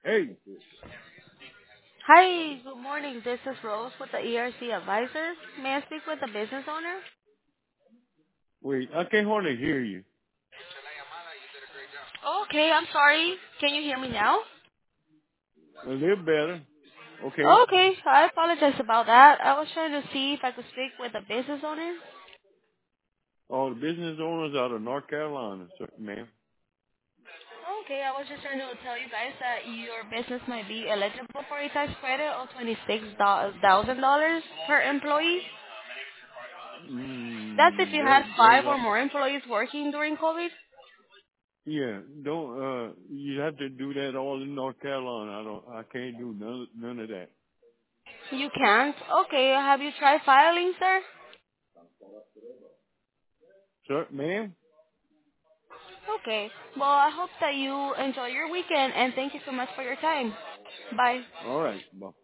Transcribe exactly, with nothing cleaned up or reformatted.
Hey, Hi, good morning. This is Rose with the E R C Advisors. May I speak with the business owner? wait, I can't hardly hear you. Okay, I'm sorry. Can you hear me now? A little better. Okay. Okay, I apologize about that. I was trying to see if I could speak with the business owner. All the business owners out of North Carolina, sir, ma'am. Okay, I was just trying to tell you guys that your business might be eligible for a tax credit of twenty-six thousand dollars per employee. That's if Mm, you that, had that, five or that, more employees working during COVID. yeah, don't, uh, you have to do that all in North Carolina. I don't, I can't do none, none of that. You can't? Okay, have you tried filing, sir? Sir, ma'am? Okay. Well, I hope that you enjoy your weekend and thank you so much for your time. Bye. All right. Bye.